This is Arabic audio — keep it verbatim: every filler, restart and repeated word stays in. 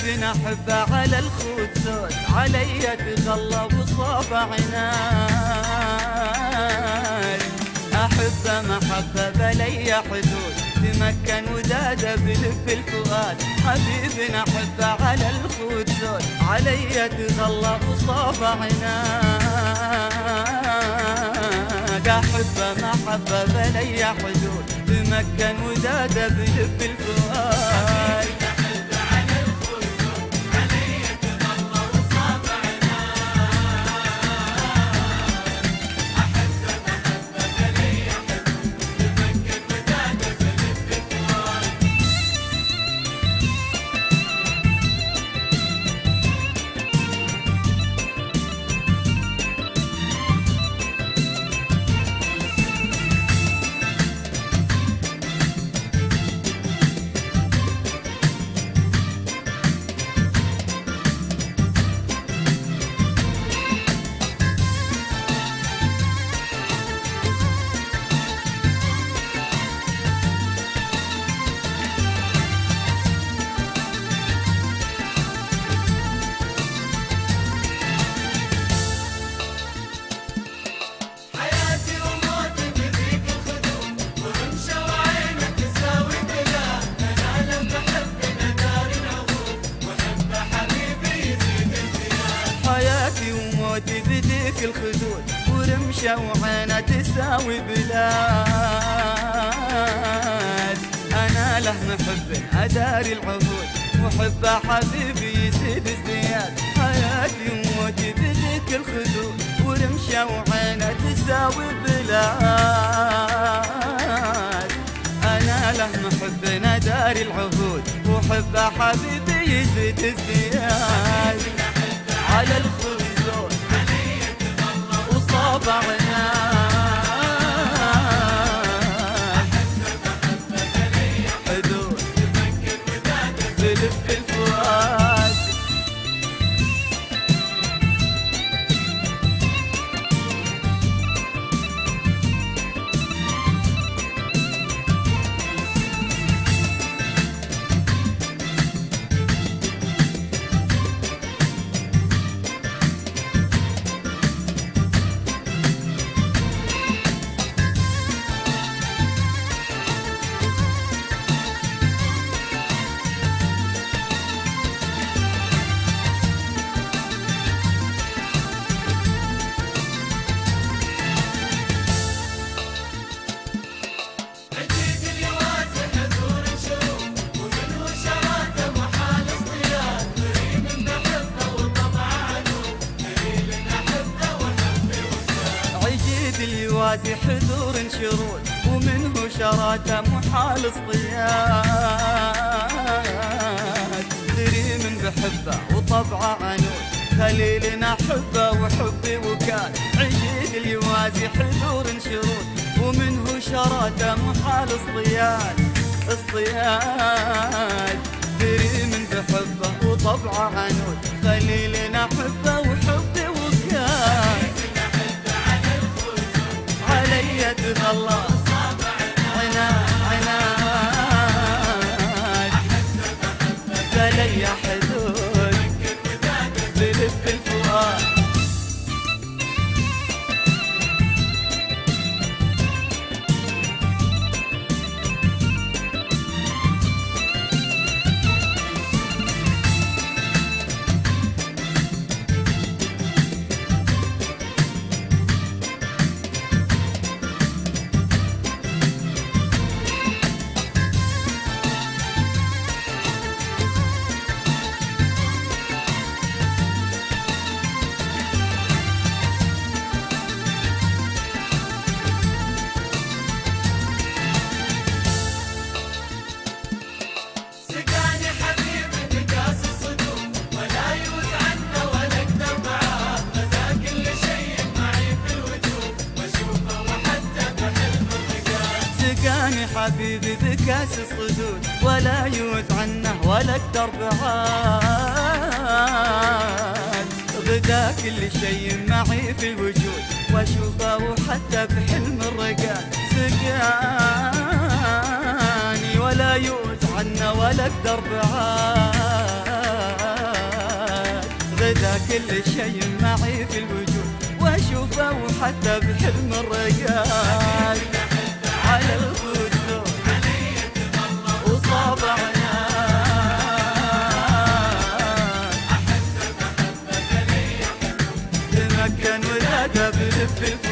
حبيبي نحبه على الخود زود، علي تغلى وصاب عناي. أحبه محبة بلي حدود، تمكن وداده بلب الفؤاد. حبيبي نحبه على الخود زود، علي تغلى وصاب عناي. أحبه محبة بلي حدود، تمكن وداده بلب الفؤاد. وموتي بديك الخدود، ورمشة وعينه تساوي بلاد. أنا له محب أداري العهود، وحبه حبيبي يزيد ازدياد. حياتي وموتي بديك الخدود، ورمشة وعينه تساوي بلاد. أنا له محب أداري العهود، وحبه حبيبي يزيد ازدياد. على الخود زود وصاب عناي. حدود بلب الفؤاد. اليوازي حذور شرود، ومنه شراته محال اصطياد. دري من بحبه وطبعه عنود، خليلنا حبه وحبي وكاد. عجيب اليوازي حذور شرود، ومنه شراته محال اصطياد اصطياد. دري من بحبه وطبعه عنود، خليلنا حبه وحبي وكاد. علي تغلى عناد عناد، بلي حدود بلب الفؤاد. سقاني حبيبي بكاس الصدود، ولا يوز عنه ولا اقدر بعاد. غدا كل شيء معي في الوجود، واشوفه وحتى بحلم الرقاد. سقاني ولا يوز عنه ولا اقدر بعاد. غدا كل شيء معي في الوجود، واشوفه وحتى بحلم الرقاد على الخدود وصابعنا تمكن ولا بلف